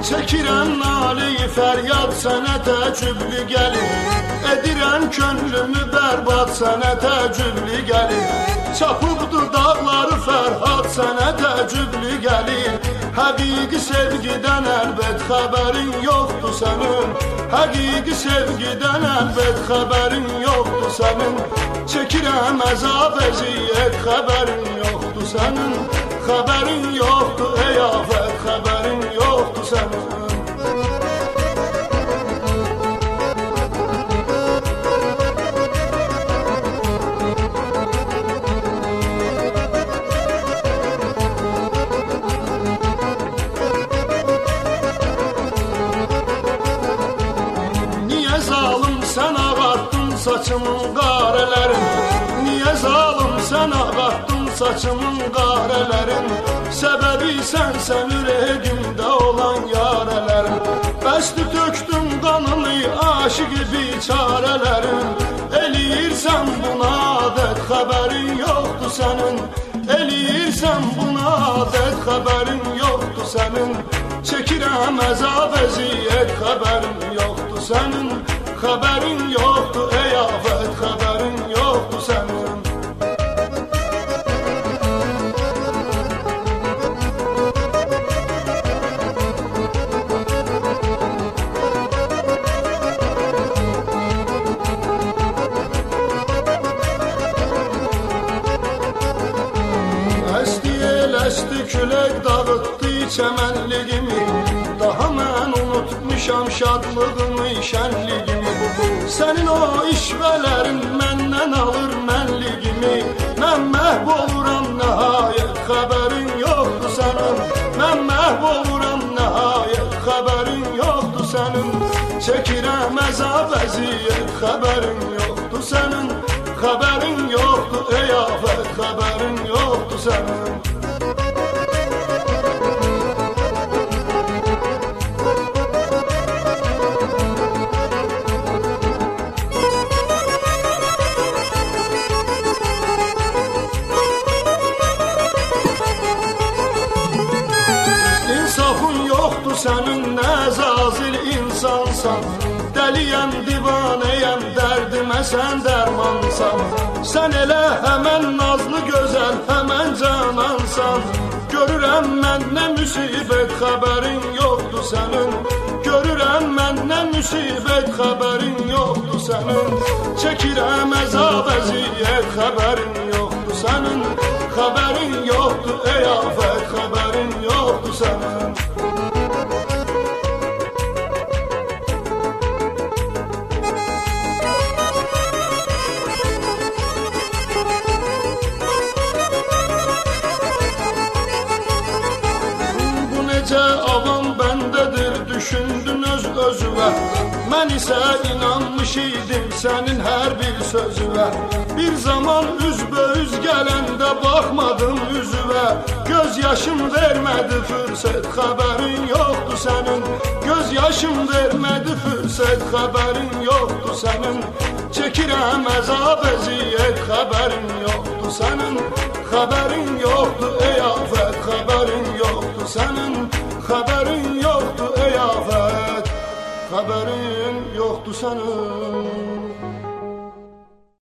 Çəkirəm nalı-i fəryad sənə təəccüblü gəlir. Edirəm könlümü bərbad sənə təəccüblü gəlir. Çapıbdı dağları Fərhad sənə təəccüblü gəlir. Həqiqi sevgidən əlbət xəbərin yoxdur sənin. Həqiqi sevgidən əlbət xəbərin yoxdur sənin. Çəkirəm əzab əziyyət xəbərin yoxdur sənin. Xəbərin yoxdur ey afət xəbərin yoxdur sənin. Niyə zalım sən ağartdın saçımın qarələrin? Niyə zalım sən ağartdın saçımın qarələrin? Səbəbi sənsən ürəyimdə olan yarələrin. Bəstü tökdüm qanını aşıqı biçarələrin. Eləyirsən buna adət xəbərin yoxdur sənin. Eləyirsən buna adət xəbərin yoxdur sənin. Çəkirəm əzab əziyyət xəbərin yoxdur sənin. Xəbərin yoxdur ey afət xəbərin yoxdur sənin. Əsti külək dağıtdı çəmənliyimi. Daha mən unutmuşam şadlığımı, şənliyimi. Sənin o işvələrin məndən alır mənliyimi. Mən məhv oluram nəhayət xəbərin yoxdur sənin. Mən məhv oluram nəhayət xəbərin yoxdur sənin. Çəkirəm əzab əziyyət xəbərin yoxdur sənin. Xəbərin yoxdur ey afət xəbərin yoxdur sənin. İnsafın yoxdur sənin, nə zazil insansan. Dəliyəm, divanəyəm, dərdimə sən dərmansan. Sən elə həmən nazlı gözəl, həmən canansan. Görürəm mən nə müsibət xəbərin yoxdur sənin. Görürəm mən nə müsibət xəbərin yoxdur sənin. Çəkirəm əzab əziyyət xəbərin yoxdur sənin. Xəbərin yoxdur ey afət xəbərin yoxdur sənin. Necə avam bəndədir düşündün öz-özüvə. Mən isə inanmış idim sənin hər bir sözüvə. Bir zaman üzbəüz gələndə baxmadım üzüvə. Göz yaşım vermədi fürsət xəbərin yoxdur sənin. Göz yaşım vermədi fürsət xəbərin yoxdur sənin. Çəkirəm əzab əziyyət xəbərin yoxdur sənin. Xəbərin yoxdur ey afət xəbərin yoxdur sənin. Xəbərin yoxdur ey afət xəbərin yoxdur sənin.